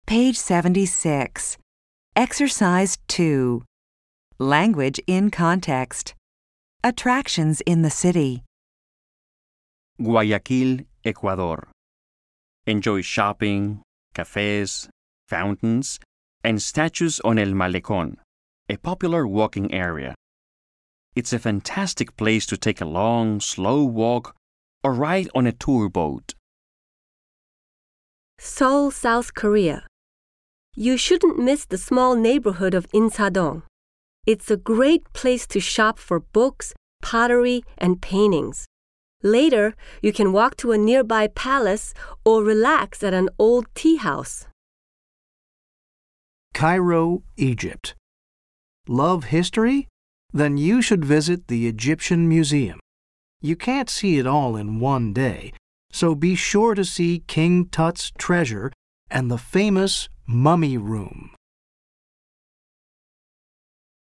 Page 76. Exercise 2. Language in context. Attractions in the city. Guayaquil, Ecuador. Enjoy shopping, cafes, fountains, and statues on El Malecón, a popular walking area. It's a fantastic place to take a long, slow walk or ride on a tour boat. Seoul, South Korea. You shouldn't miss the small neighborhood of Insadong. It's a great place to shop for books, pottery, and paintings. Later, you can walk to a nearby palace or relax at an old tea house. Cairo, Egypt. Love history? Then you should visit the Egyptian Museum. You can't see it all in one day, so be sure to see King Tut's treasure and the famous Mummy Room.